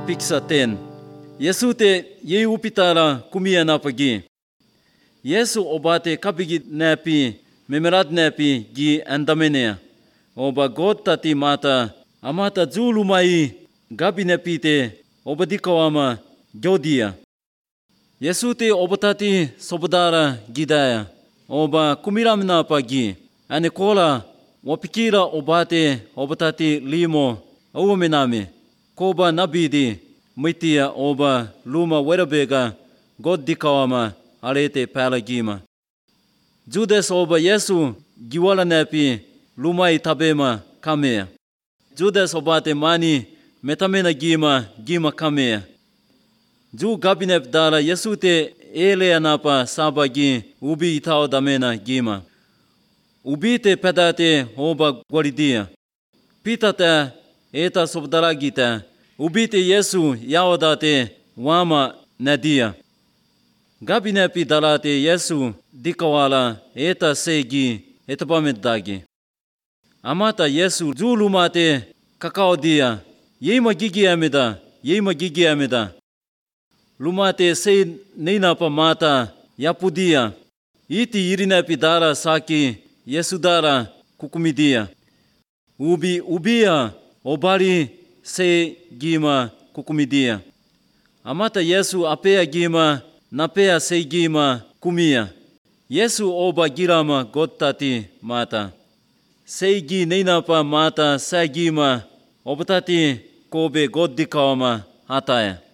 piksa ten. Yesu te ye upitara kumia napagi. Yesu obate kapigi napi memerat napi gi andamenea. Oba God tati mata amata zulumai gabi napi te obadikawama jodia. Yesu te obatati sobadara gidaya. Oba kumiramna pagi. Ane kola wapikira obate obatati limo awamename. Koba nabidi mitia oba luma werabega God dikawama arete palagima. Judas oba Yesu giwala napi lumai tabema kamea. Judas obate mani metamena gima kamea. Ju gabinep dara Yesu te elea napa sabagi ubi itao damena gima. Ubi te pedate oba gwaridia. Pitata eta sobdaragita. Ubi te Yesu yawadate wama nadia. Gabinepi dalate Yesu dikawala eta segi etapamedagi. Amata Yesu zulumate kakaudia. Yema gigi ameda. Lumate se neinapa mata yapudia. Iti irinapi dara saki Yesu dara kukumidia. Ubia obari se gima kukumidia. Amata Yesu apea gima napea se gima kumia. Yesu oba girama godtati mata. Seigi neinapa mata sa gima obatati kobe god dikawama hataya.